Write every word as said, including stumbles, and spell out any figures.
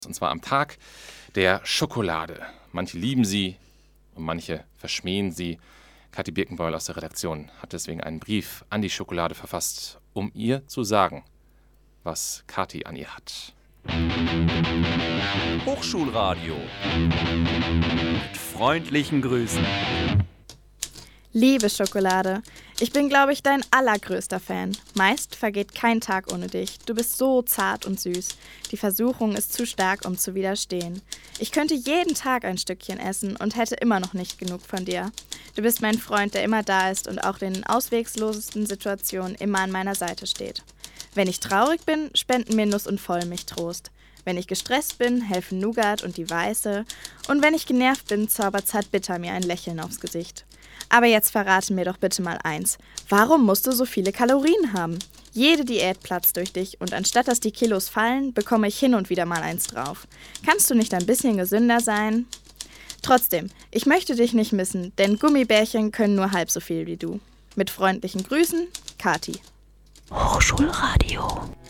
Und zwar am Tag der Schokolade. Manche lieben sie und manche verschmähen sie. Kathi Birkenbeul aus der Redaktion hat deswegen einen Brief an die Schokolade verfasst, um ihr zu sagen, was Kathi an ihr hat. Hochschulradio mit freundlichen Grüßen. Liebe Schokolade, ich bin, glaube ich, dein allergrößter Fan. Meist vergeht kein Tag ohne dich. Du bist so zart und süß. Die Versuchung ist zu stark, um zu widerstehen. Ich könnte jeden Tag ein Stückchen essen und hätte immer noch nicht genug von dir. Du bist mein Freund, der immer da ist und auch in den ausweglosesten Situationen immer an meiner Seite steht. Wenn ich traurig bin, spenden mir Nuss und Vollmilch Trost. Wenn ich gestresst bin, helfen Nougat und die Weiße. Und wenn ich genervt bin, zaubert Zartbitter mir ein Lächeln aufs Gesicht. Aber jetzt verrate mir doch bitte mal eins. Warum musst du so viele Kalorien haben? Jede Diät platzt durch dich und anstatt dass die Kilos fallen, bekomme ich hin und wieder mal eins drauf. Kannst du nicht ein bisschen gesünder sein? Trotzdem, ich möchte dich nicht missen, denn Gummibärchen können nur halb so viel wie du. Mit freundlichen Grüßen, Kathi. Hochschulradio.